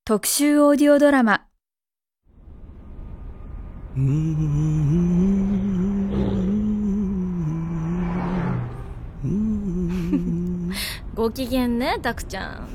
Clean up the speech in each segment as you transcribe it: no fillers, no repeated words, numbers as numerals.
特集オーディオドラマご機嫌ね、タクちゃん。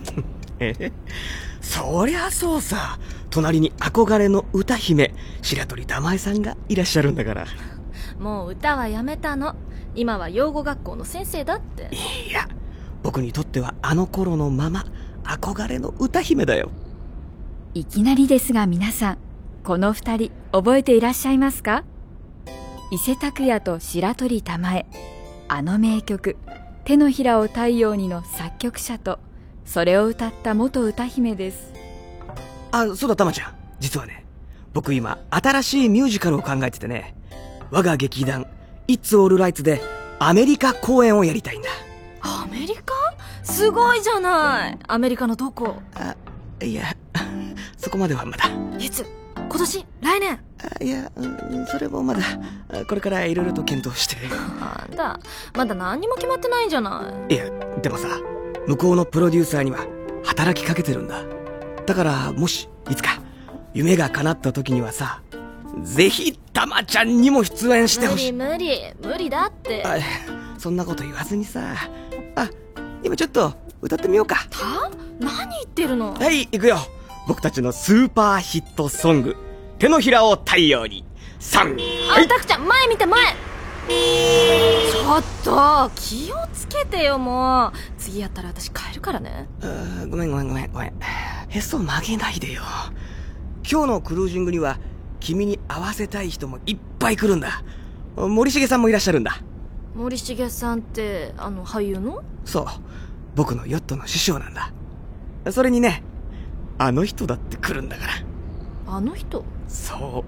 そりゃそうさ。隣に憧れの歌姫白鳥玉恵さんがいらっしゃるんだから。 もう歌はやめたの。今は養護学校の先生だって。 いや、僕にとってはあの頃のまま憧れの歌姫だよ。 いきなりですが皆さん、この二人覚えていらっしゃいますか？伊勢拓也と白鳥玉恵、あの名曲手のひらを太陽にの作曲者とそれを歌った元歌姫です。 あ、そうだ玉ちゃん、実はね、僕今新しいミュージカルを考えててね、我が劇団 It's All Right でアメリカ公演をやりたいんだ。 アメリカ？すごいじゃない。アメリカのどこ？ いやそこまではまだ。 いつ？今年？来年？ いや、それもまだこれからいろいろと検討して。 なんだ、まだ何にも決まってないんじゃない。 いや、でもさ、向こうのプロデューサーには働きかけてるんだ。だからもしいつか夢が叶った時にはさ、ぜひたまちゃんにも出演してほしい。 無理だって。 そんなこと言わずにさ、今ちょっと歌ってみようか。 何言ってるの。 はい、行くよ。僕たちのスーパーヒットソング、手のひらを太陽に。3、はい。 タクちゃん、前見て、前。ちょっと気をつけてよ。もう次やったら私帰るからね。 ごめん。へそ曲げないでよ。今日のクルージングには君に会わせたい人もいっぱい来るんだ。森重さんもいらっしゃるんだ。 森重さんって俳優の？ そう、僕のヨットの師匠なんだ。それにね、あの人だって来るんだから。 あの人？ そう。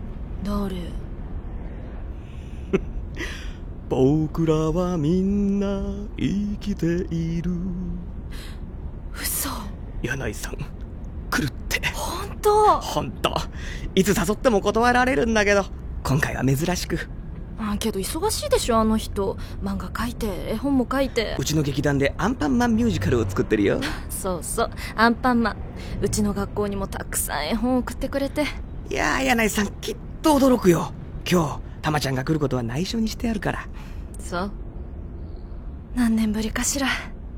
誰？ 僕らはみんな生きている。 嘘。 柳井さん来るって。 本当。 いつ誘っても断られるんだけど、今回は珍しく。 けど忙しいでしょ、あの人。漫画描いて絵本も描いて。 うちの劇団でアンパンマンミュージカルを作ってるよ。 そう、アンパンマン。うちの学校にもたくさん絵本を送ってくれて。 いや、柳井さんきっと驚くよ。今日たまちゃんが来ることは内緒にしてあるから。 そう。何年ぶりかしら。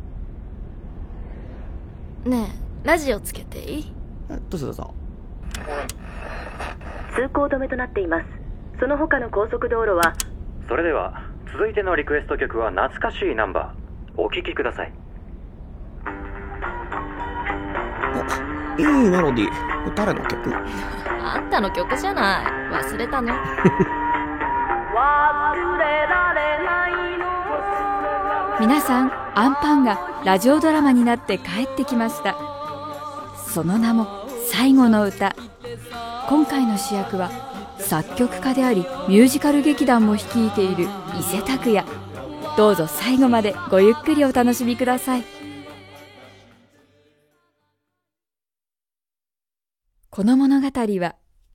ねえ、ラジオつけていい？ どうぞ。 通行止めとなっています。その他の高速道路は。 それでは続いてのリクエスト曲は懐かしいナンバー、お聴きください。 いいメロディー。誰の曲？ あんたの曲じゃない。忘れたの？忘れられないの。皆さん、アンパンがラジオドラマになって帰ってきました。その名も最後の歌。今回の主役は作曲家でありミュージカル劇団も率いている伊勢拓也。どうぞ最後までごゆっくりお楽しみください。この物語は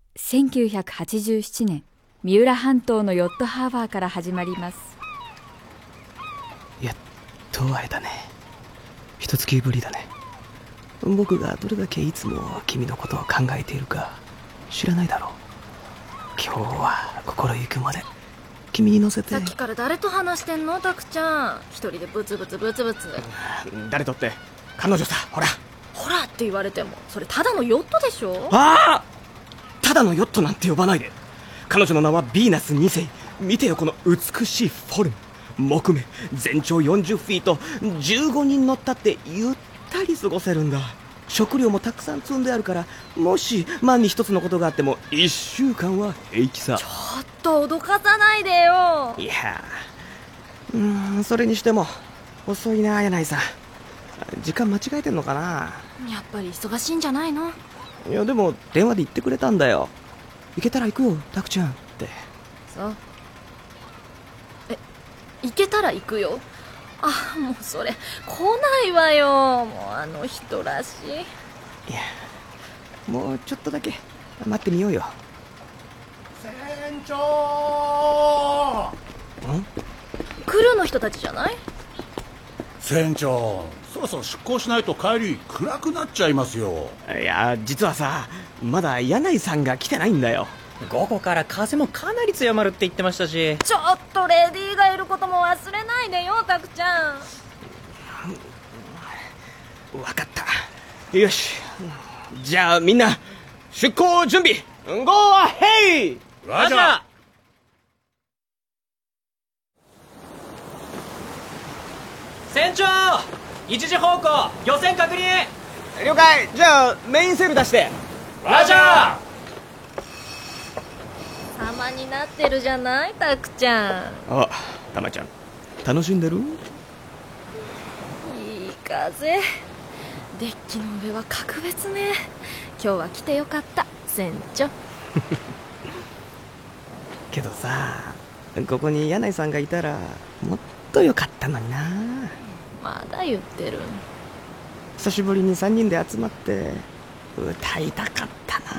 1987年三浦半島のヨットハーバーから始まります。 やっと会えたね。一月ぶりだね。僕がどれだけいつも君のことを考えているか知らないだろう。今日は心ゆくまで君に乗せて。 さっきから誰と話してんの、タクちゃん。一人でブツブツ。 誰とって、彼女さ。ほらって言われてもそれただのヨットでしょ。 ただのヨットなんて呼ばないで。彼女の名はヴィーナス2世。見てよ、この美しいフォルム。木目、全長40フィート、15人乗ったってゆったり過ごせるんだ。食料もたくさん積んであるから、もし万に一つのことがあっても1週間は平気さ。 ちょっと脅かさないでよ。 いや、それにしても遅いな、柳井さん。時間間違えてんのかな。 やっぱり忙しいんじゃないの？ いや、でも電話で言ってくれたんだよ。行けたら行くよ、タクちゃんって。 そう。行けたら行くよ。もうそれ来ないわよ。もうあの人らしい。 いや、もうちょっとだけ待ってみようよ。 船長。 クルーの人たちじゃない？ 船長、そろそろ出港しないと帰り暗くなっちゃいますよ。 いや、実はさ、まだ柳井さんが来てないんだよ。 午後から風もかなり強まるって言ってましたし。 ちょっとレディーがいることも忘れないでよ、タクちゃん。 わかった。よし、じゃあみんな出港準備。ゴーアヘイ。 ラジャー。 船長、一時方向漁船確認。 了解。じゃあメインセール出して。 ラジャー。 様になってるじゃない、タクちゃん。 あ、たまちゃん楽しんでる？ いい風。デッキの上は格別ね。今日は来てよかった、船長。 けどさ、ここに柳井さんがいたらもっとよかったのにな。 まだ言ってる。 久しぶりに3人で集まって歌いたかったな。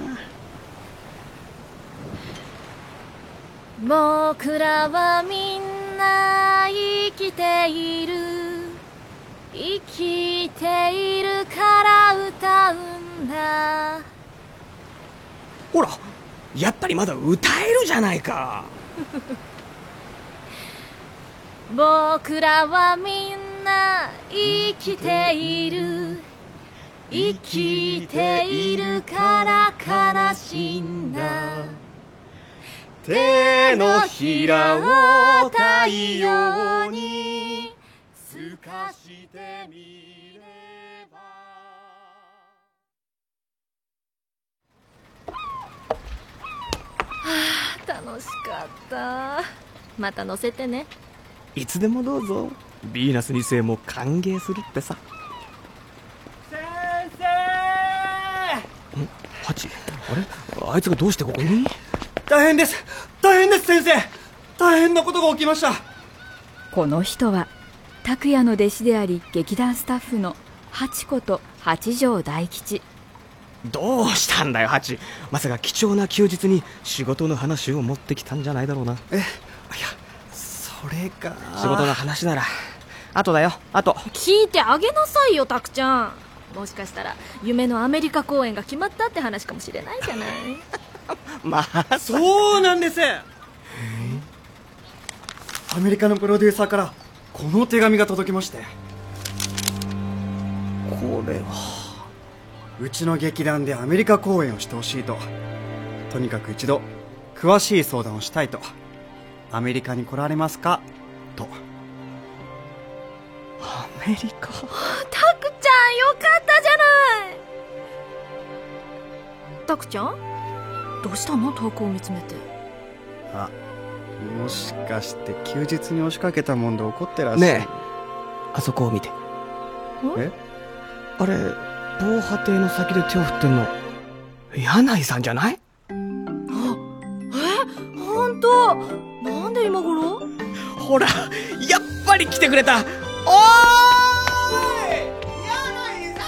僕らはみんな生きている、生きているから歌うんだ。 ほら、やっぱりまだ歌えるじゃないか。 僕らはみんな生きている、生きているから悲しいんだ。 手のひらを太陽に透かしてみれば。楽しかった。また乗せてね。 いつでもどうぞ。ヴィーナス2世も歓迎するってさ。 先生。 ハチ、あれ、あいつがどうしてここに？ 大変です、大変です、先生。大変なことが起きました。 この人は拓也の弟子であり劇団スタッフのハチこと八条大吉。 どうしたんだよハチ。まさか貴重な休日に仕事の話を持ってきたんじゃないだろうな。 いや、それが。 仕事の話なら後だよ、後。 聞いてあげなさいよ、タクちゃん。もしかしたら夢のアメリカ公演が決まったって話かもしれないじゃない。 まあ、 そうなんです。アメリカのプロデューサーからこの手紙が届きまして。 これはうちの劇団でアメリカ公演をしてほしいと、とにかく一度詳しい相談をしたいと。アメリカに来られますかと。 アメリカ。 タクちゃん、よかったじゃない。タクちゃん、どうしたの、遠くを見つめて。 あ、もしかして休日に押しかけたもんで怒ってらっしゃる。 ねえ、あそこを見て。 え？ あれ、防波堤の先で手を振ってんの柳井さんじゃない？ 本当？なんで今頃？ ほら、やっぱり来てくれた。おーい、柳井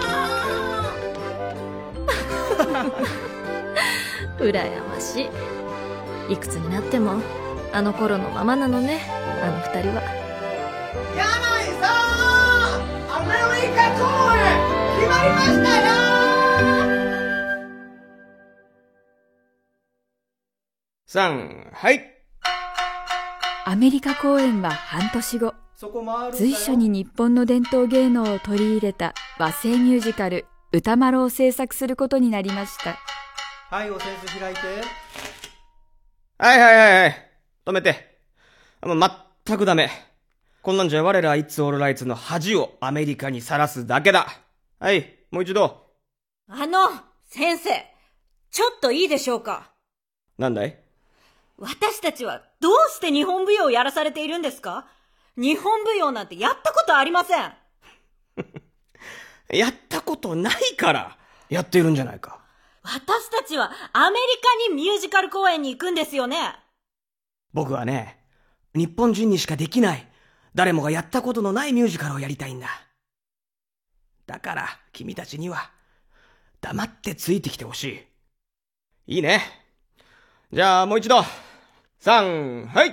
さん。 羨ましい。いくつになってもあの頃のままなのね、あの二人は。 柳井さん、アメリカ公演決まりましたよ。3、はい。 アメリカ公演は半年後、随所に日本の伝統芸能を取り入れた和製ミュージカル歌丸を制作することになりました。 はい、お扇子開いて。 はい。止めて。もう全くダメ。こんなんじゃ我らイッツオールライツの恥をアメリカにさらすだけだ。はい、もう一度。 先生、ちょっといいでしょうか。 なんだい？ 私たちはどうして日本舞踊をやらされているんですか？日本舞踊なんてやったことありません。 やったことないからやっているんじゃないか。 私たちはアメリカにミュージカル公演に行くんですよね。 僕はね、日本人にしかできない、誰もがやったことのないミュージカルをやりたいんだ。だから君たちには黙ってついてきてほしい。いいね。じゃあもう一度。3、はい。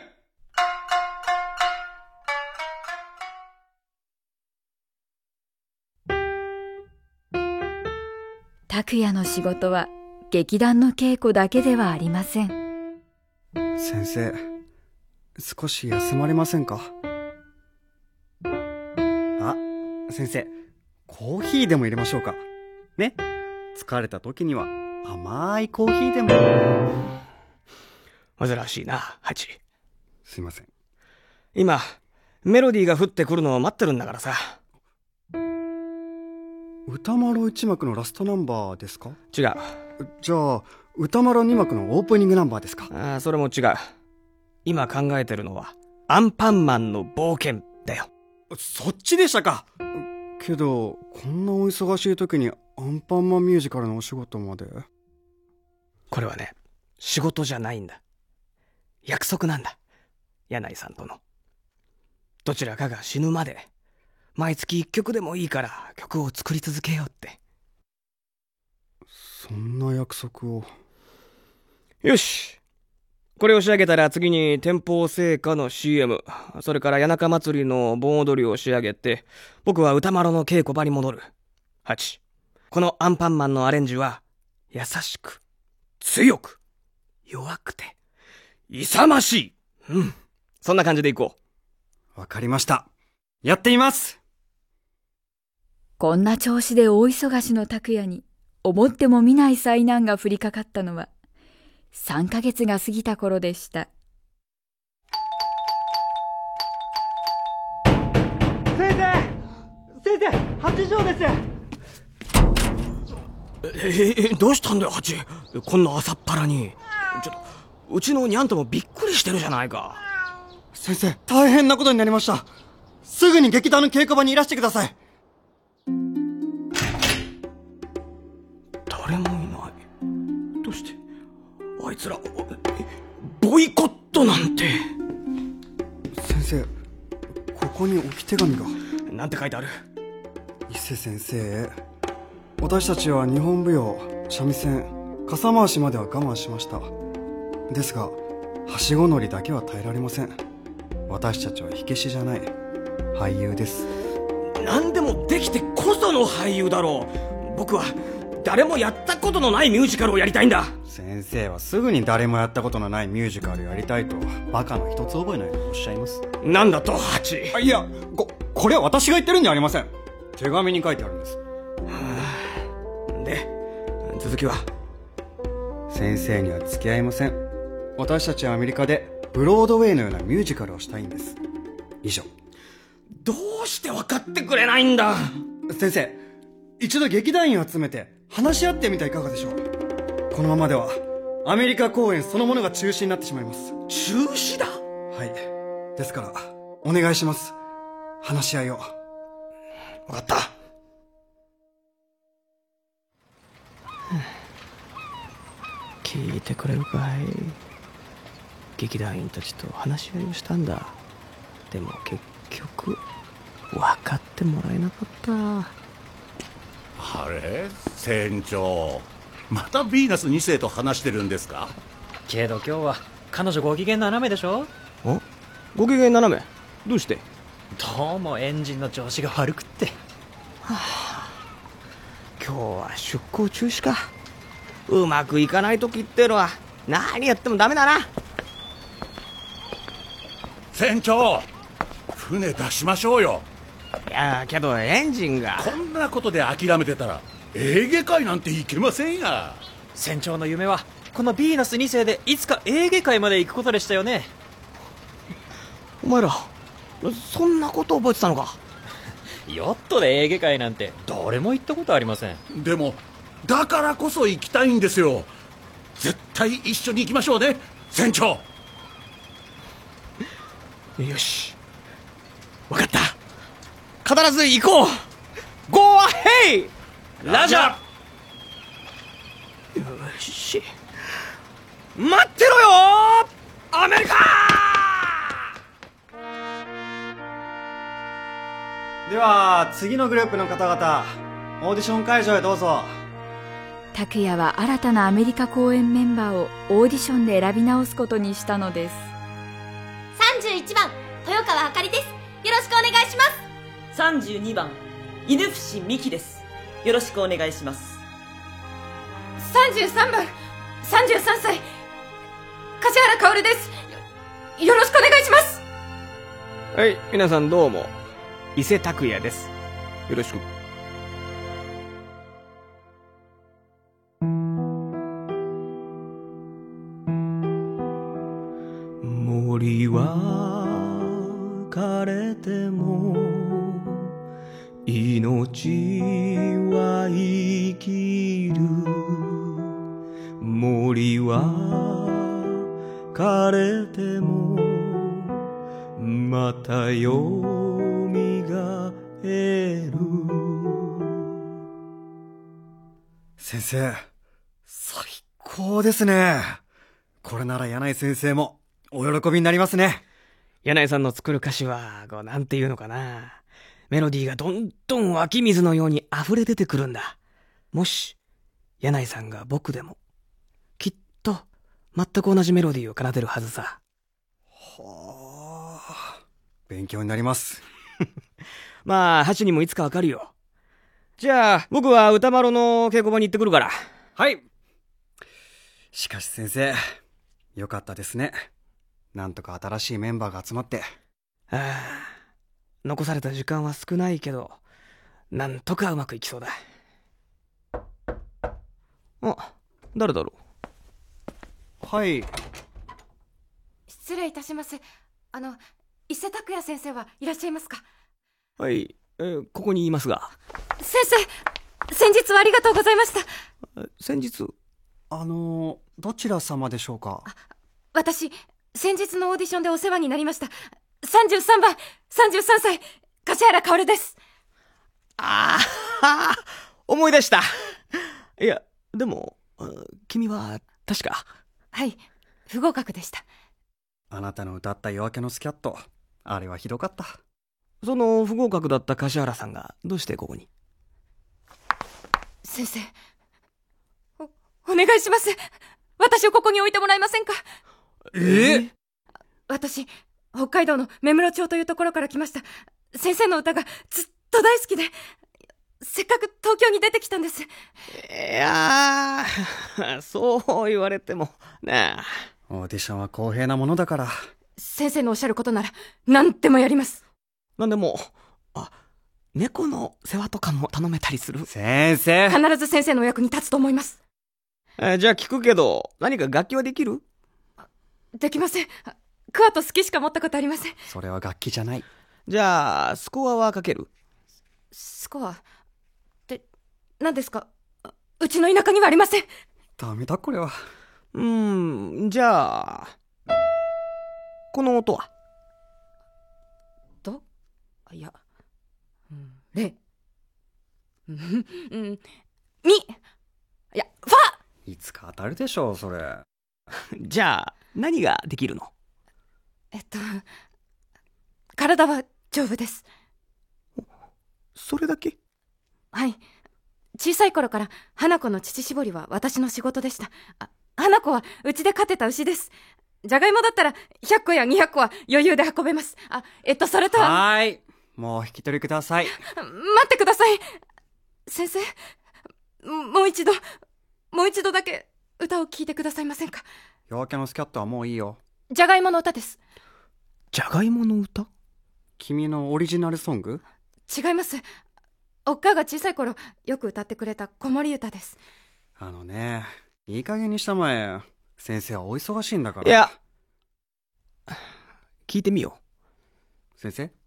拓也の仕事は劇団の稽古だけではありません。 先生、少し休まれませんか？あ、先生、コーヒーでも入れましょうか。ね、疲れた時には甘いコーヒーでも。 煩わしいな、ハチ。 すいません。 今、メロディーが降ってくるのを待ってるんだからさ。 歌丸1幕のラストナンバーですか？ 違う。 じゃあ、歌丸2幕のオープニングナンバーですか？ ああ、それも違う。今考えてるのは、アンパンマンの冒険だよ。 そっちでしたか。けど、こんなお忙しい時にアンパンマンミュージカルのお仕事まで。 これはね、仕事じゃないんだ。約束なんだ。柳井さんとの。どちらかが死ぬまで、毎月1曲でもいいから曲を作り続けようって。 そんな約束を。 よし。これを仕上げたら次に天保製菓の CM、それから谷中祭りの盆踊りを仕上げて、僕は歌丸の稽古場に戻る。8、このアンパンマンのアレンジは、優しく、強く、弱くて、勇ましい。うん。そんな感じでいこう。わかりました。やってみます。 こんな調子で大忙しの拓也に、思っても見ない災難が降りかかったのは、3ヶ月が過ぎた頃でした。 先生、八条です。 どうしたんだよ、ハチ。こんな朝っぱらに。ちょっと、うちのニャンともびっくりしてるじゃないか。 先生、大変なことになりました。すぐに劇団の稽古場にいらしてください。 誰もいない。どうしてあいつらボイコットなんて。 先生、ここに置き手紙が。 なんて書いてある？ 伊勢先生、私たちは日本舞踊、三味線、傘回しまでは我慢しました。ですが、はしご乗りだけは耐えられません。私たちは火消しじゃない、俳優です。 何でもできてこその俳優だろう。僕は誰もやったことのないミュージカルをやりたいんだ。 先生はすぐに誰もやったことのないミュージカルやりたいとバカの一つ覚えないとおっしゃいます。 なんだと、ハチ。 いや、これは私が言ってるんじゃありません。手紙に書いてあるんです。 で、続きは？ 先生には付き合いません。私たちはアメリカでブロードウェイのようなミュージカルをしたいんです。以上。 どうして分かってくれないんだ。 先生、一度劇団員を集めて話し合ってみてはいかがでしょう。このままではアメリカ公演そのものが中止になってしまいます。 中止だ。 はい。ですからお願いします。話し合いを。 分かった。聞いてくれるかい。劇団員たちと話し合いをしたんだ。でも結局分かってもらえなかった。 あれ、船長、またヴィーナス2世と話してるんですか？ けど今日は彼女ご機嫌斜めでしょ。 お、ご機嫌斜め？どうして？ どうもエンジンの調子が悪くって。 はあ、今日は出航中止か。うまくいかない時ってのは何やってもダメだな。 船長、船出しましょうよ。 いやけどエンジンが。 こんなことで諦めてたらエーゲ海なんて行けませんや。 船長の夢はこのヴィーナス2世でいつかエーゲ海まで行くことでしたよね。 お前らそんなこと覚えてたのか。 ヨットでエーゲ海なんて誰も行ったことありません。 でもだからこそ行きたいんですよ。絶対一緒に行きましょうね、船長。 よし、分かった。必ず行こう。Go ahead! ラジャー。 よし、待ってろよアメリカ。 では次のグループの方々、オーディション会場へどうぞ。 拓也は新たなアメリカ公演メンバーをオーディションで選び直すことにしたのです。 31番豊川あかりです。よろしくお願いします。 32番犬伏美希です。よろしくお願いします。 33番33歳梶原薫です。よろしくお願いします。 はい、皆さんどうも、伊勢拓也です。よろしく。森は枯れても命は生きる。森は枯れてもまたよみがえる。 先生、最高ですね。これなら柳井先生もお喜びになりますね。 柳井さんの作る歌詞はなんていうのかな、メロディーがどんどん湧き水のように溢れ出てくるんだ。もし柳井さんが僕でもきっと全く同じメロディーを奏でるはずさ。 はあ、勉強になります。 まあハチにもいつかわかるよ。じゃあ僕は歌丸の稽古場に行ってくるから。 はい。しかし先生、よかったですね。なんとか新しいメンバーが集まって。 ああ、残された時間は少ないけど、なんとかうまくいきそうだ。あ、誰だろう。はい。 失礼いたします。伊勢拓也先生はいらっしゃいますか？ はい、ここにいますが。 先生、先日はありがとうございました。 先日？ どちら様でしょうか？ 私、先日のオーディションでお世話になりました。33番、33歳、梶原薫です。 ああ、思い出した。いや、でも、君は確か。 はい、不合格でした。 あなたの歌った夜明けのスキャット、あれはひどかった。 その不合格だった梶原さんがどうしてここに？ 先生、お願いします。私をここに置いてもらえませんか？私、北海道の芽室町というところから来ました。先生の歌がずっと大好きで、せっかく東京に出てきたんです。 いやー、そう言われてもね。 オーディションは公平なものだから。 先生のおっしゃることなら何でもやります。 なんでも、猫の世話とかも頼めたりする？ 先生、 必ず先生のお役に立つと思います。 じゃあ聞くけど、何か楽器はできる？ できません。クワと好きしか持ったことありません。 それは楽器じゃない。 じゃあスコアはかける？ スコアって何ですか？うちの田舎にはありません。 ダメだこれは。 じゃあこの音は？ ド？いや、レ、ミ、いや、ファ。 いつか当たるでしょうそれ。 じゃあ何ができるの？ 体は丈夫です。 それだけ？ はい。小さい頃から花子の乳搾りは私の仕事でした。花子はうちで飼ってた牛です。じゃがいもだったら100個や200個は余裕で運べます。それとは。 はーい、もう引き取りください。 待ってください。先生、もう一度だけ歌を聴いてくださいませんか？ 夜明けのスキャットはもういいよ。 じゃがいもの歌です。 じゃがいもの歌？ 君のオリジナルソング？ 違います。おっかが小さい頃よく歌ってくれた子守歌です。 いい加減にしたまえ。先生はお忙しいんだから。 いや、聞いてみよう。先生？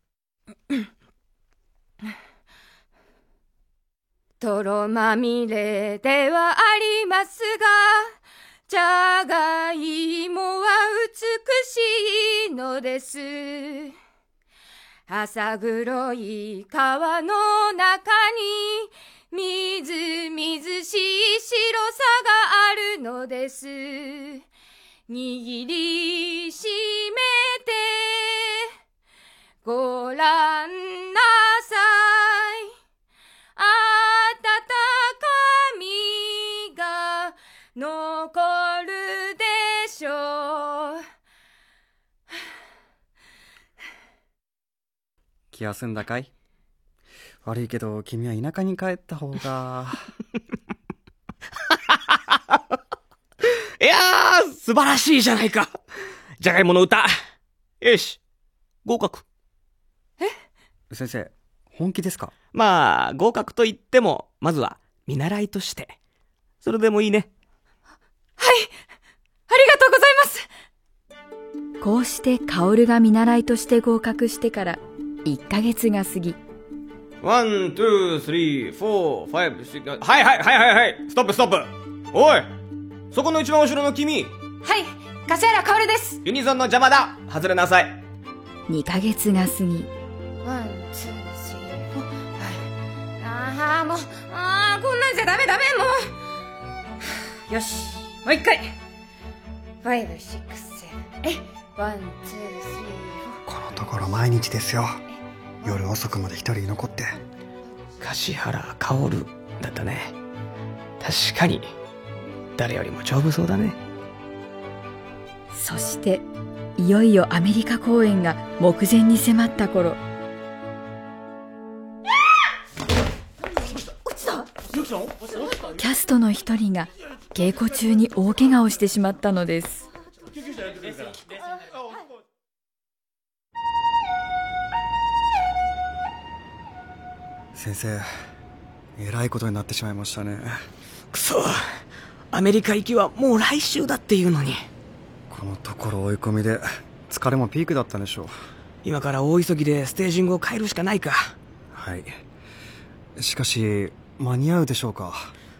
泥まみれではありますが、じゃがいもは美しいのです。浅黒い川の中にみずみずしい白さがあるのです。握りしめてごらんなさい。温かみが残るでしょう。 気が済んだかい？悪いけど君は田舎に帰った方が。 素晴らしいじゃないか。じゃがいもの歌。よし、合格。 先生、本気ですか？ まあ、合格と言っても、まずは見習いとして。それでもいいね。 はい、ありがとうございます。 こうして薫が見習いとして合格してから1ヶ月が過ぎ、 ワン、ツー、スリー、フォー、ファイブ、シックス、はい、ストップ。おい、そこの一番後ろの君。 はい、柏原薫です。 ユニゾンの邪魔だ。外れなさい。 2ヶ月が過ぎ、 ワン、ツー、スリー、フォー、はい。もう、こんなんじゃダメ、もう。よし、もう一回。ファイブ、シックス、セブン、ワン、ツー、スリー、フォー。 このところ毎日ですよ。夜遅くまで一人残って。 柏原薫だったね。確かに誰よりも丈夫そうだね。 そしていよいよアメリカ公演が目前に迫った頃、キャストの一人が稽古中に大怪我をしてしまったのです。 先生、えらいことになってしまいましたね。 くそ、アメリカ行きはもう来週だっていうのに。 このところ追い込みで疲れもピークだったんでしょう。 今から大急ぎでステージングを変えるしかないか。 はい。しかし間に合うでしょうか。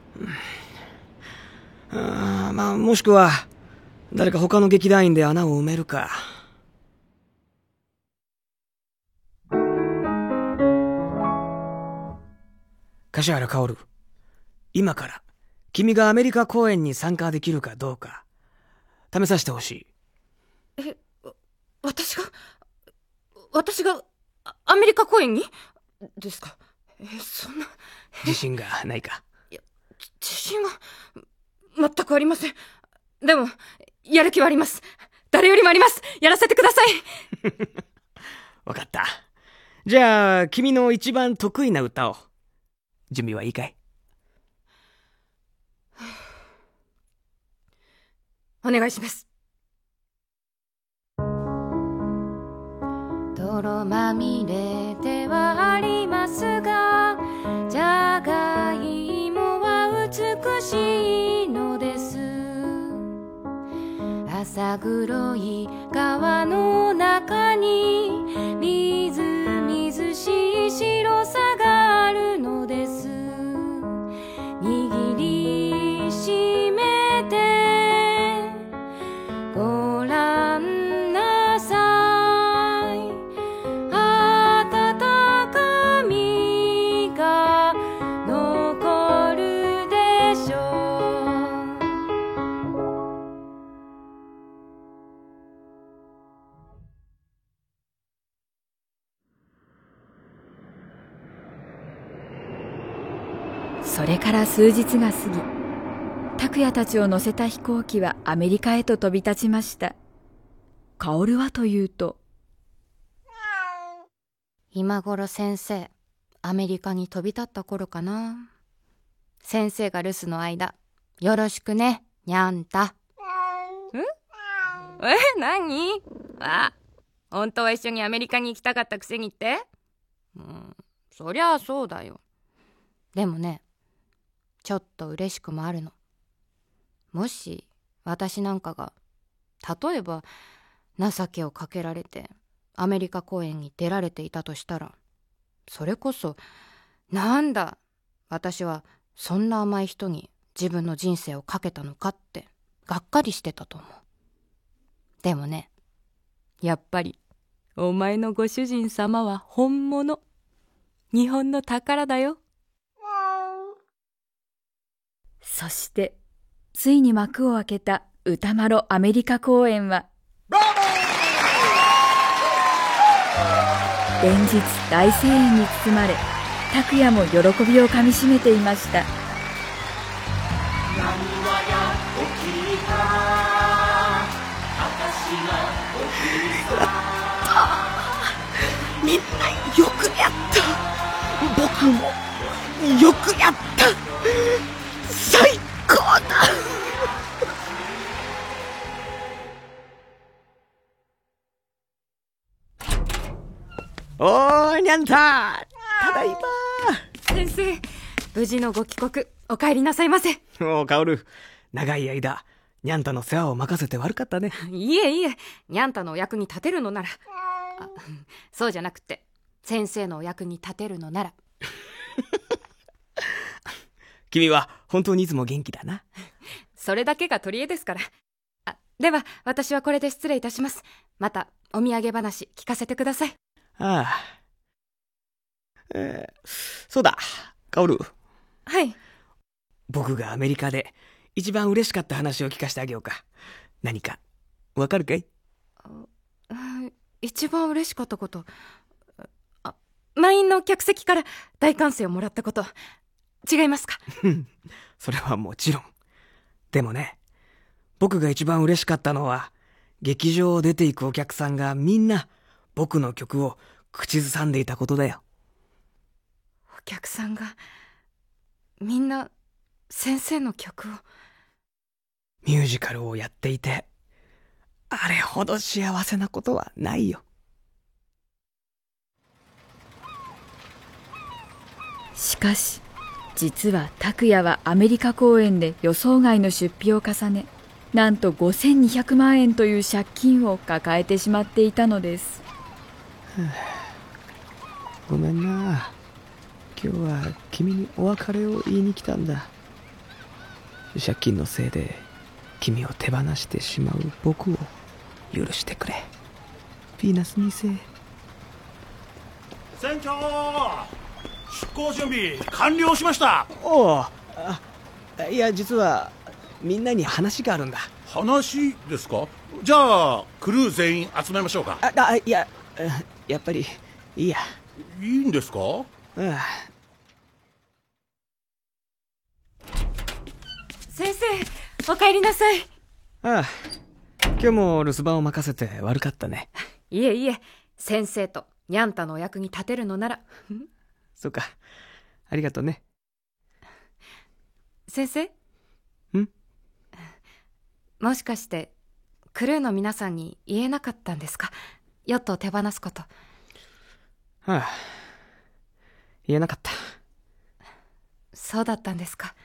まあ、もしくは誰か他の劇団員で穴を埋めるか。柏原薫、今から君がアメリカ公演に参加できるかどうか試させてほしい。 私がアメリカ公演にですか？そんな。 自信がないか？ いや、自信は全くありません。でもやる気はあります。誰よりもあります。やらせてください。 わかった。じゃあ君の一番得意な歌を。準備はいいかい？ お願いします。 泥まみれではありますが、じゃがいもは美しいのです。浅黒い川の中にみずみずしい白さがあるのです。握りしめてごらんなさい。温かみが残るでしょう。 それから数日が過ぎ、拓也たちを乗せた飛行機はアメリカへと飛び立ちました。薫はというと、 今頃先生アメリカに飛び立った頃かな。先生が留守の間よろしくね、にゃんた。 何？本当は一緒にアメリカに行きたかったくせにって？そりゃあそうだよ。 でもね、ちょっと嬉しくもあるの。もし私なんかが例えば情けをかけられてアメリカ公演に出られていたとしたら、それこそなんだ私はそんな甘い人に自分の人生をかけたのかってがっかりしてたと思う。でもね、やっぱりお前のご主人様は本物、日本の宝だよ。 そしてついに幕を開けた歌麿アメリカ公演は、連日大声援に包まれ、拓也も喜びをかみしめていました。 みんなよくやった。僕もよくやった。最高だ。 にゃんた、ただいま。 先生、無事のご帰国、お帰りなさいませ。 おう、カオル、長い間にゃんたの世話を任せて悪かったね。 いえいえ、にゃんたのお役に立てるのなら、そうじゃなくて先生のお役に立てるのなら。 君は本当にいつも元気だな。 それだけが取り柄ですから。では私はこれで失礼いたします。またお土産話聞かせてください。 ああ、そうだ、カオル。 はい。 僕がアメリカで一番嬉しかった話を聞かせてあげようか。何かわかるかい？ 一番嬉しかったこと、満員の客席から大歓声をもらったこと、違いますか？ それはもちろん。でもね、僕が一番嬉しかったのは、劇場を出ていくお客さんがみんな僕の曲を口ずさんでいたことだよ。 お客さんがみんな先生の曲を。 ミュージカルをやっていて、あれほど幸せなことはないよ。 しかし実は拓也はアメリカ公演で予想外の出費を重ね、なんと5200万円という借金を抱えてしまっていたのです。 ごめんな、今日は君にお別れを言いに来たんだ。借金のせいで君を手放してしまう僕を許してくれ、ヴィーナス2世。 船長、出航準備完了しました。 おう、いや実はみんなに話があるんだ。 話ですか？じゃあクルー全員集めましょうか。 いや、やっぱりいいや。 いいんですか？ 先生、お帰りなさい。 今日も留守番を任せて悪かったね。 いえいえ、先生とにゃんたのお役に立てるのなら。 そうか、ありがとうね。 先生？もしかしてクルーの皆さんに言えなかったんですか？ヨットを手放すこと。 言えなかった。 そうだったんですか。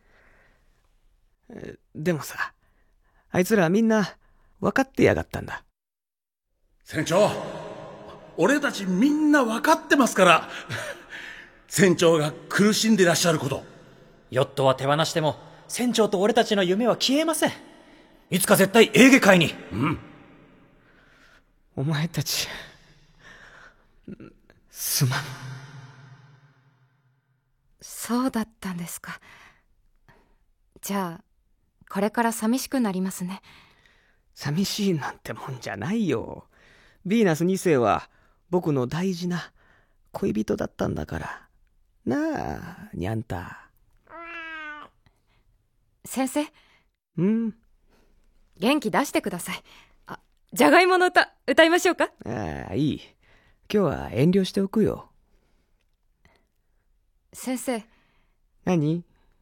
でもさ、あいつらみんな分かってやがったんだ。 船長、俺たちみんな分かってますから。船長が苦しんでいらっしゃること。 ヨットは手放しても船長と俺たちの夢は消えません。いつか絶対エーゲ海に。 お前たちすまん。 そうだったんですか。じゃあこれから寂しくなりますね。 寂しいなんてもんじゃないよ。ヴィーナス2世は僕の大事な恋人だったんだからなあ、にゃんた。 先生。 元気出してください。じゃがいもの歌歌いましょうか。 いい。今日は遠慮しておくよ。 先生。 何？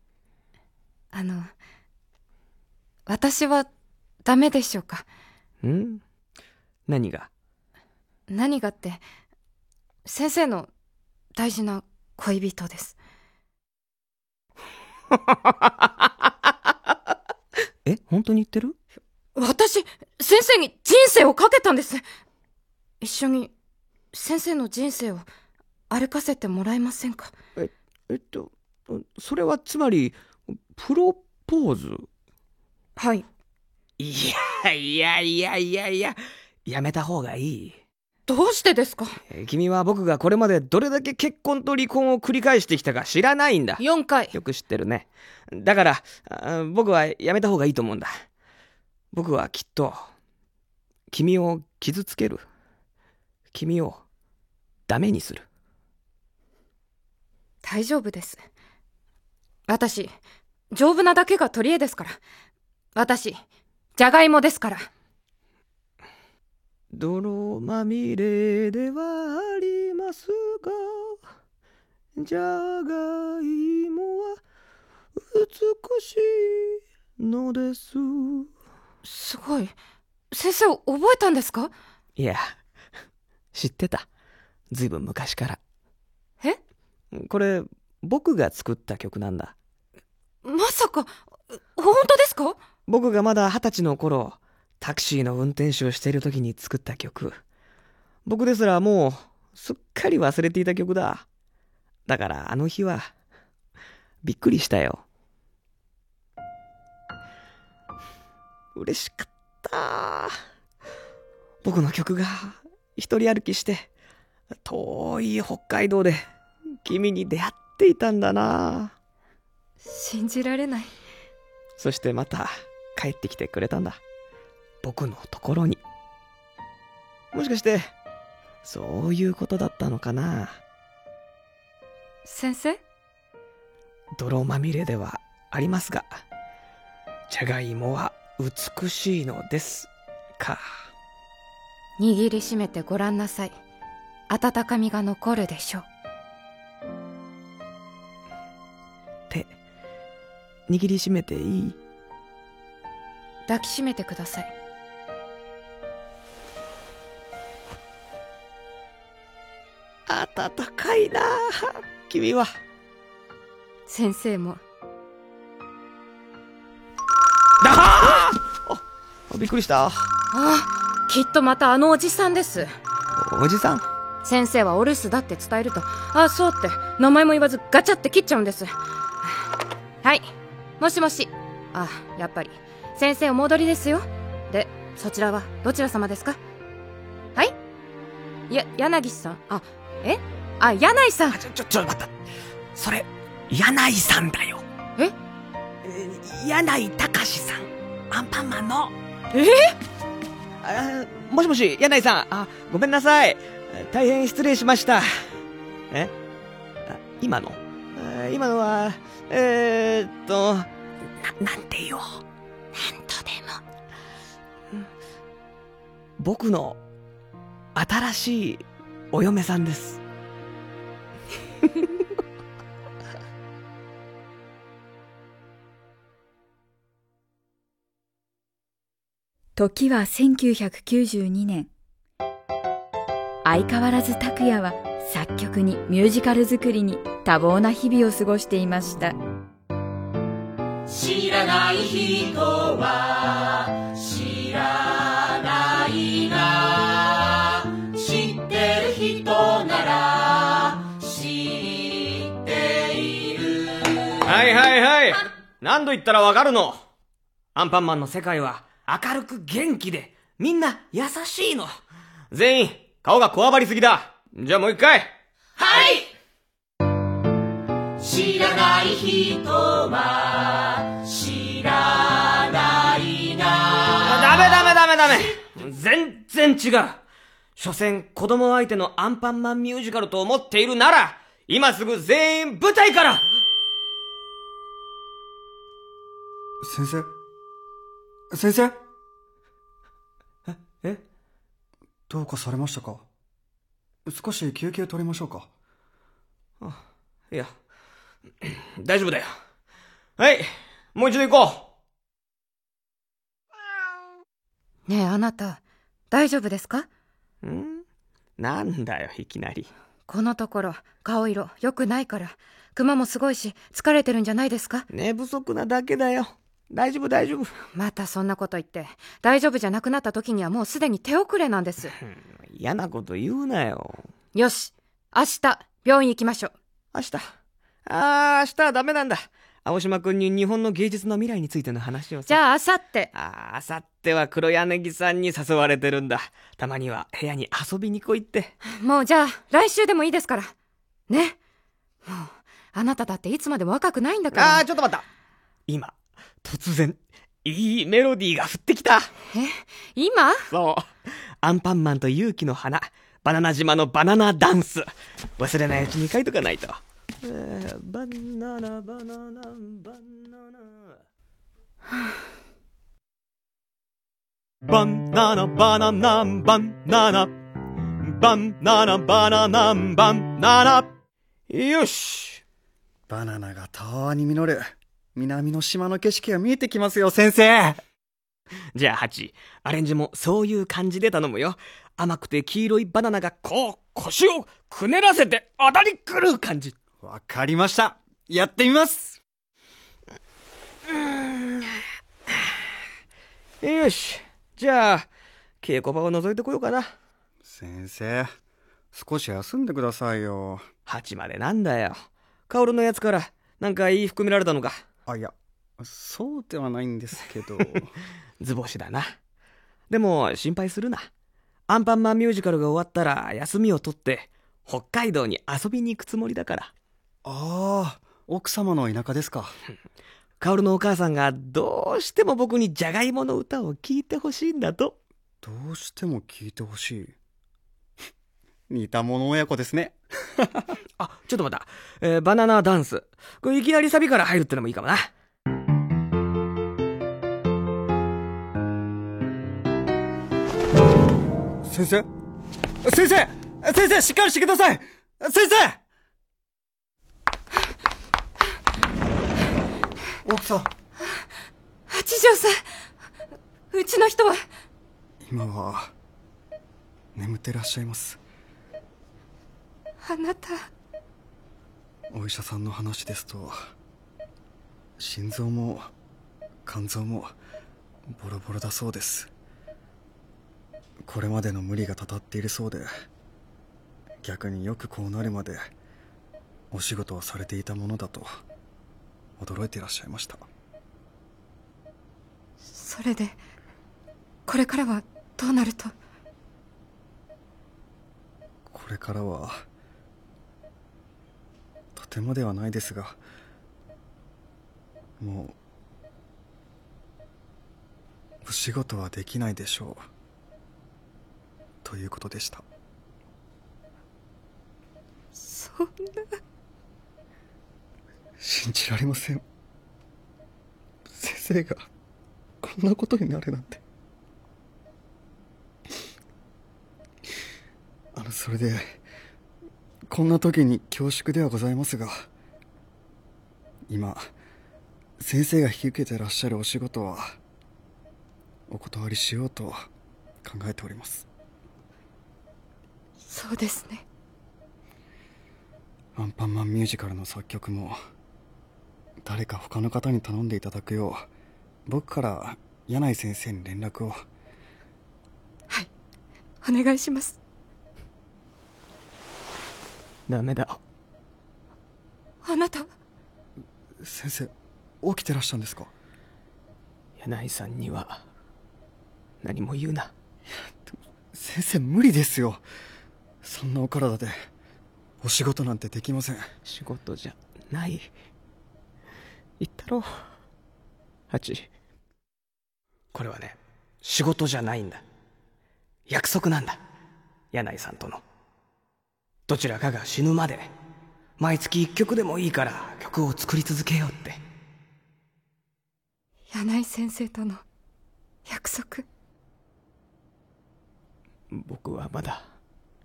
私はダメでしょうか。 何が？ 何がって先生の大事な恋人です。 本当に言ってる？ 私、先生に人生をかけたんです。一緒に先生の人生を歩かせてもらえませんか？ それはつまりプロポーズ？ はい。 いや、やめた方がいい。 どうしてですか？ 君は僕がこれまでどれだけ結婚と離婚を繰り返してきたか知らないんだ。 4回。 よく知ってるね。だから僕はやめた方がいいと思うんだ。僕はきっと君を傷つける。君をダメにする。 大丈夫です。私、丈夫なだけが取り柄ですから。私、じゃがいもですから。 泥まみれではありますが、じゃがいもは美しいのです。 すごい。先生、覚えたんですか？ いや、知ってた。 ずいぶん昔から。 え？ これ、僕が作った曲なんだ。 まさか、本当ですか？ 僕がまだ20歳の頃、タクシーの運転手をしている時に作った曲。僕ですらもう、すっかり忘れていた曲だ。だからあの日は、びっくりしたよ。嬉しかった。僕の曲が一人歩きして遠い北海道で君に出会っていたんだな。 信じられない。 そしてまた帰ってきてくれたんだ、僕のところに。もしかしてそういうことだったのかな。 先生？ 泥まみれではありますが、じゃがいもは美しいのですか。 握りしめてごらんなさい。温かみが残るでしょう。 手握りしめていい？ 抱きしめてください。 暖かいな君は。 先生も。 びっくりした。 きっとまたあのおじさんです。 おじさん？ 先生はお留守だって伝えると、そうって名前も言わずガチャって切っちゃうんです。はい、もしもし。やっぱり先生お戻りですよ。で、そちらはどちら様ですか？はい？柳さん。柳井さん。 ちょっと待った。それ柳井さんだよ。柳井隆さん、アンパンマンの。もしもし、柳井さん。ごめんなさい。大変失礼しました。今のは、なんて言おう。 なんとでも。 僕の新しいお嫁さんです。 時は1992年。相変わらず拓也は作曲にミュージカル作りに多忙な日々を過ごしていました。 知らない人は知らないが、知ってる人なら知っている。 はい。何度言ったらわかるの。アンパンマンの世界は明るく元気でみんな優しいの。全員顔がこわばりすぎだ。じゃあもう一回。 はい。知らない人は知らないが。 ダメ。全然違う。所詮子供相手のアンパンマンミュージカルと思っているなら、今すぐ全員舞台から。 先生？ え？ どうかされましたか？少し休憩取りましょうか。 いや、大丈夫だよ。はい、もう一度行こう。ねえ、あなた大丈夫ですか？ なんだよいきなり。 このところ顔色良くないから、クマもすごいし疲れてるんじゃないですか？ 寝不足なだけだよ。大丈夫。 またそんなこと言って、大丈夫じゃなくなった時にはもうすでに手遅れなんです。 嫌なこと言うなよ。 よし、明日病院行きましょう。 明日はダメなんだ。青島くんに日本の芸術の未来についての話をさ。 じゃあ明後日。 明後日は黒柳さんに誘われてるんだ。たまには部屋に遊びに来いって。 もうじゃあ来週でもいいですからね。もうあなただっていつまでも若くないんだから。 ちょっと待った。今突然いいメロディーが降ってきた。 今？ そう、アンパンマンと勇気の花、バナナ島のバナナダンス。忘れないうちに書いとかないと。バナナバナナバナナ。バナナバナナバナナバナナバナナバナナ。よし。 バナナが遠に実る南の島の景色が見えてきますよ、先生。 じゃあハチ、アレンジもそういう感じで頼むよ。甘くて黄色いバナナがこう腰をくねらせて当たりくる感じ。 わかりました。やってみます。 よし、じゃあ稽古場を覗いてこようかな。 先生、少し休んでくださいよ。 8までなんだよ。薫のやつからなんか言い含められたのか。 いや、そうではないんですけど。 図星だな。でも心配するな。アンパンマンミュージカルが終わったら休みを取って北海道に遊びに行くつもりだから。 ああ、奥様の田舎ですか。 薫のお母さんがどうしても僕にジャガイモの歌を聴いてほしいんだと。 どうしても聴いてほしい。似た者親子ですね。 あ、ちょっと待った。バナナダンス。これいきなりサビから入るってのもいいかもな。 先生、先生、先生、しっかりしてください。先生。奥さん。 八条さん、うちの人は。 今は眠ってらっしゃいます。 あなた。 お医者さんの話ですと、心臓も肝臓もボロボロだそうです。これまでの無理がたたっているそうで、逆によくこうなるまでお仕事をされていたものだと驚いていらっしゃいました。 それでこれからはどうなると？ これからはとてもではないですが、もうお仕事はできないでしょうということでした。 そんな。 信じられません。先生がこんなことになるなんて。それでこんな時に恐縮ではございますが、今先生が引き受けてらっしゃるお仕事はお断りしようと考えております。 そうですね。 アンパンマンミュージカルの作曲も誰か他の方に頼んでいただくよう僕から柳井先生に連絡を。 はい、お願いします。 ダメだ。 あなた。 先生、起きてらっしゃるんですか？ 柳井さんには何も言うな。 先生、無理ですよ。そんなお体でお仕事なんてできません。 仕事じゃない。言ったろ、ハチ。これはね、仕事じゃないんだ。約束なんだ。柳井さんとの。どちらかが死ぬまで毎月1曲でもいいから曲を作り続けようって。 柳井先生との約束。 僕はまだ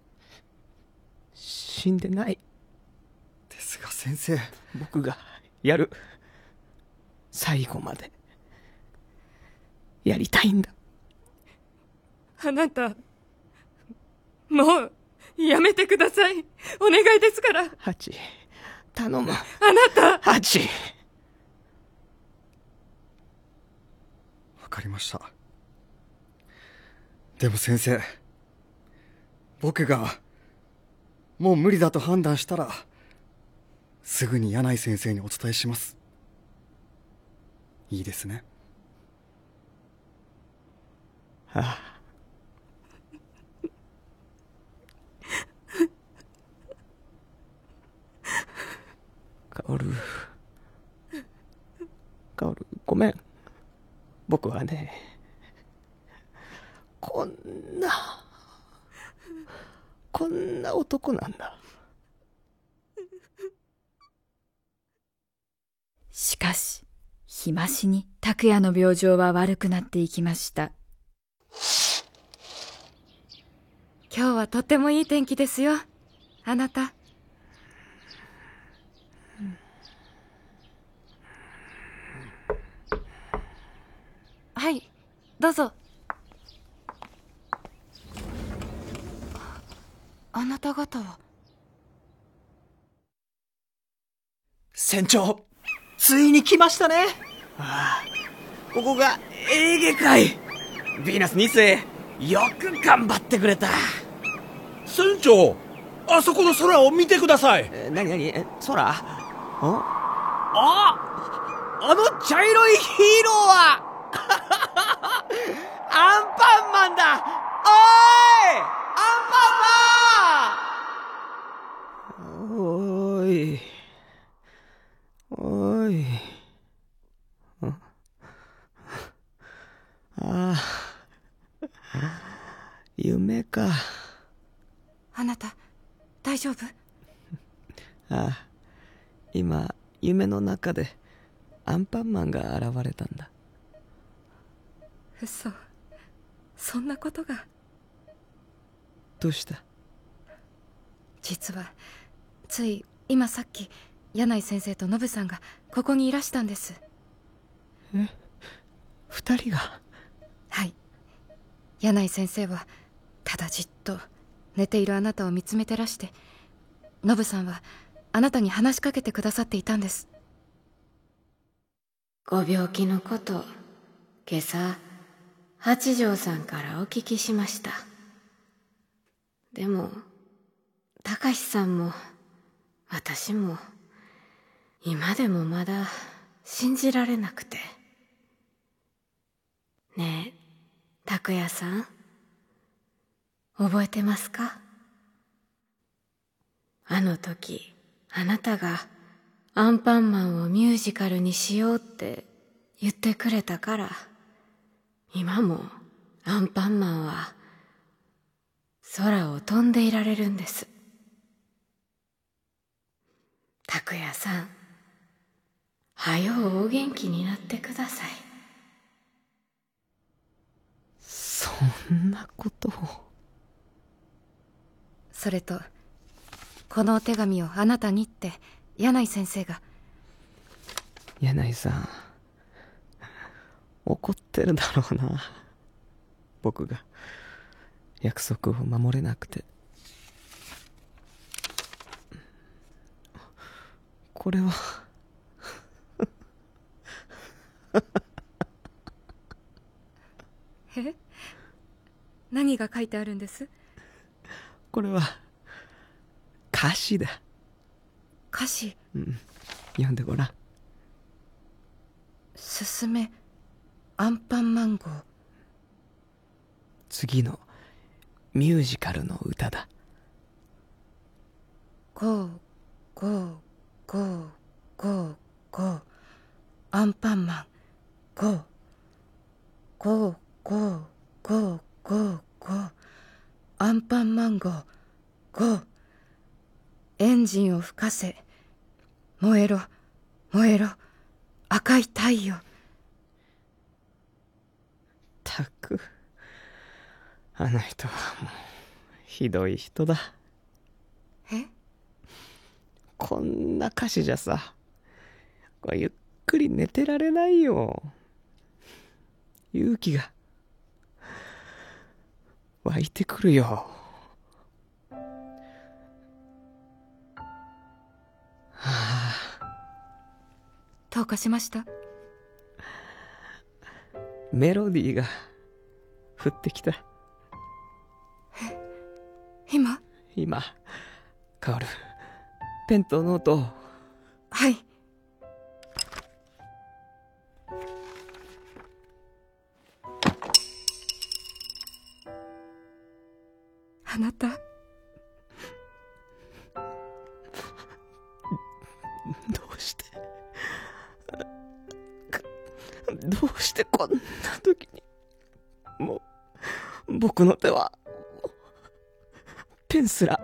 死んでないですが先生、 僕がやる最後までやりたいんだ。 あなた、もうやめてください。お願いですから。 ハチ、頼む。 あなた。 ハチ。 わかりました。でも先生、僕がもう無理だと判断したらすぐに柳井先生にお伝えします。いいですね？ ああ。薫、ごめん。僕はね、こんな男なんだ。 しかし、日増しに拓也の病状は悪くなっていきました。 今日はとってもいい天気ですよ、あなた。はい、どうぞ。 あなた方は。 船長、ついに来ましたね。 ああ、ここがエーゲ海。ヴィーナス2世、よく頑張ってくれた。 船長、あそこの空を見てください。 何空？あの茶色いヒーローはアンパンマンだ。おーい、アンパンマン。おーいおい。ああ、夢か。 あなた大丈夫？ ああ、今夢の中でアンパンマンが現れたんだ。 嘘、そんなことが。 どうした？ 実はつい今さっき柳井先生とノブさんがここにいらしたんです。 え、2人が？ はい。柳井先生はただじっと寝ているあなたを見つめてらして、ノブさんはあなたに話しかけてくださっていたんです。 ご病気のこと、今朝八丈さんからお聞きしました。でも貴司さんも私も今でもまだ信じられなくて。ねえ拓也さん、覚えてますか？あの時あなたがアンパンマンをミュージカルにしようって言ってくれたから、今もアンパンマンは空を飛んでいられるんです。拓也さん、はようお元気になってください。 そんなことを。 それとこのお手紙をあなたにって柳井先生が。 柳井さん、怒ってるだろうな。僕が約束を守れなくて。これはえ？何が書いてあるんです？ これは歌詞だ。 歌詞？ うん、読んでごらん。 すすめアンパンマン号。 次のミュージカルの歌だ。 ゴーゴーゴーゴーゴーアンパンマンゴーゴーゴーゴーゴーゴーアンパンマン号ゴー。エンジンを吹かせ、燃えろ燃えろ赤い太陽。 たく、あの人はもうひどい人だ。 え？ こんな歌詞じゃさ、これゆっくり寝てられないよ。勇気が湧いてくるよ。はあ、 どうかしました？ メロディーが降ってきた。 今？ 今、カオル、ペンとノートを。 はい。あなた、 どうしてこんな時に。もう僕の手はペンすら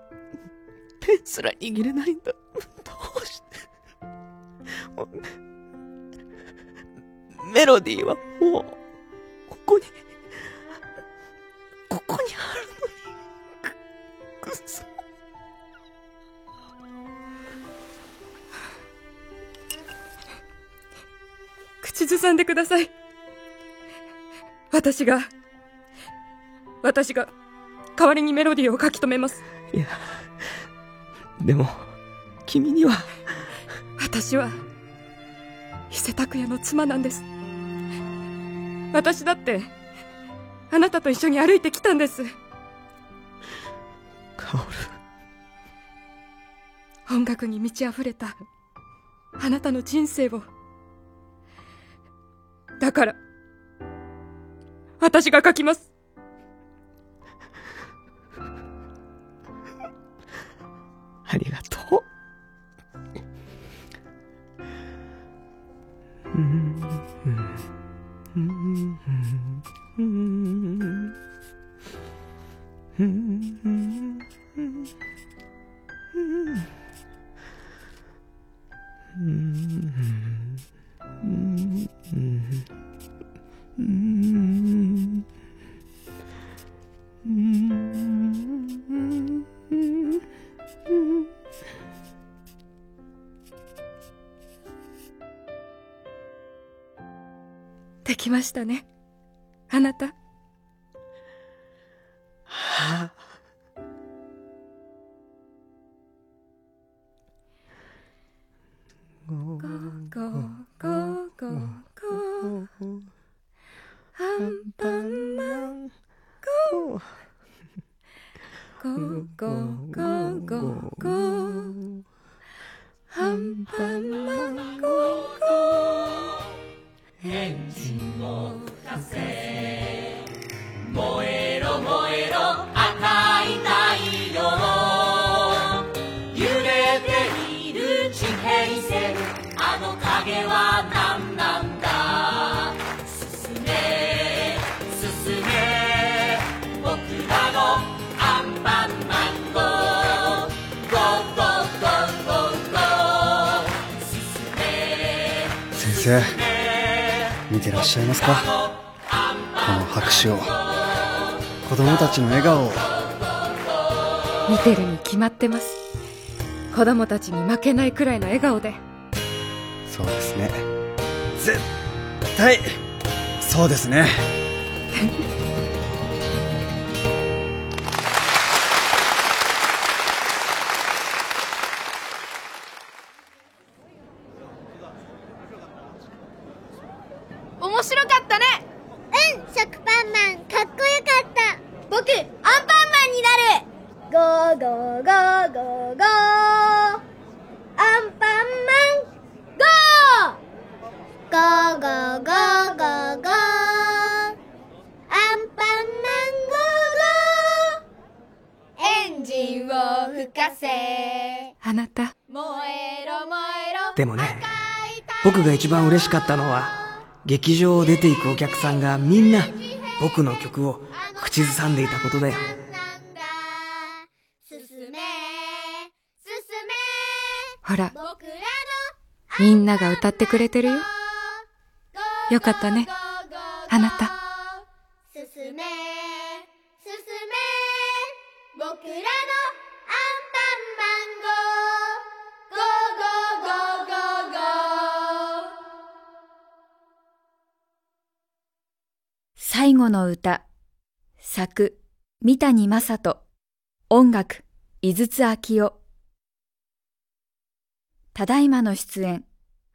握れないんだ。どうして。メロディーはもうここにあるのに。くそ。 口ずさんでください。私が代わりにメロディーを書き留めます。 いや、でも君には。 私は伊勢拓也の妻なんです。私だってあなたと一緒に歩いてきたんです。 薫、 音楽に満ち溢れたあなたの人生を、だから私が書きます。 ありがとう。 できましたね、あなた。 はあ、 ゴーゴーゴーゴーゴー、アンパンマンゴーゴーゴーゴーゴーゴー、アンパンマンゴーゴー。 エンジンを吹かせ燃えろ燃えろ赤い太陽、揺れている地平線、あの影は何なんだ。進め進め僕らのアンパンマンゴー、ゴーゴーゴーゴーゴー、進め先生、見てらっしゃいますか？この拍手を、子供たちの笑顔を。 見てるに決まってます。子供たちに負けないくらいの笑顔で。 そうですね、絶対そうですね。 面白かったね。 食パンマンかっこよかった。僕アンパンマンになる。ゴーゴーゴーゴーゴー、アンパンマンゴーゴーゴーゴーゴーゴー、アンパンマンゴーゴー、エンジンを吹かせあなた。 燃えろ燃えろ。 でもね、僕が一番嬉しかったのは、劇場を出ていくお客さんがみんな僕の曲を口ずさんでいたことだよ。 進め進め、 ほら、みんなが歌ってくれてるよ。よかったね、あなた。 進め進め、僕らのアンパンマンゴー、ゴーゴーゴーゴーゴー。 最後の歌。作、三谷雅人。音楽、井筒明夫。ただいまの出演。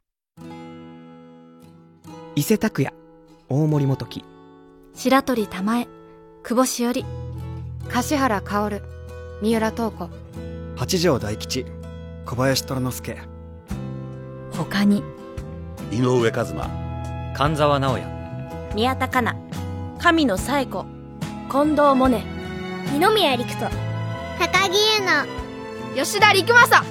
伊勢拓也、大森元樹。 白鳥玉江、久保しおり、樫原薫、三浦透子、 八条大吉、小林虎之介。 他に井上和馬、 神沢直也、 宮田香菜、神野紗恵子、近藤萌音、 二宮陸斗、高木優奈、 吉田陸正、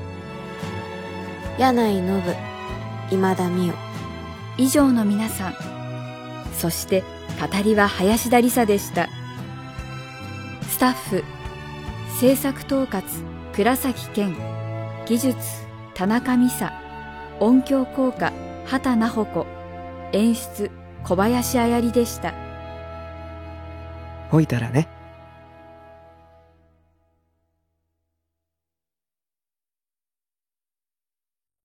柳井信、今田美桜。 以上の皆さん。そして語りは林田理沙でした。スタッフ、制作統括倉崎健、技術田中美沙、音響効果畑奈穂子、演出小林彩里でした。 ほいたらね。